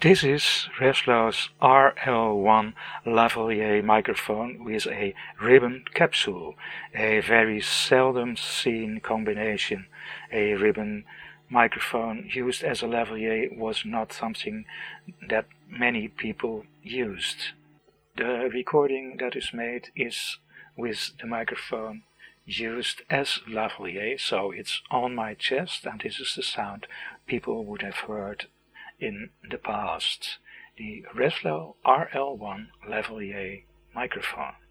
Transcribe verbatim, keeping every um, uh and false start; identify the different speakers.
Speaker 1: This is Reslow's R L one lavalier microphone with a ribbon capsule, a very seldom seen combination. A ribbon microphone used as a lavalier was not something that many people used. The recording that is made is with the microphone used as lavalier, so it's on my chest, and this is the sound people would have heard in the past. The Reslow R L one lavalier microphone.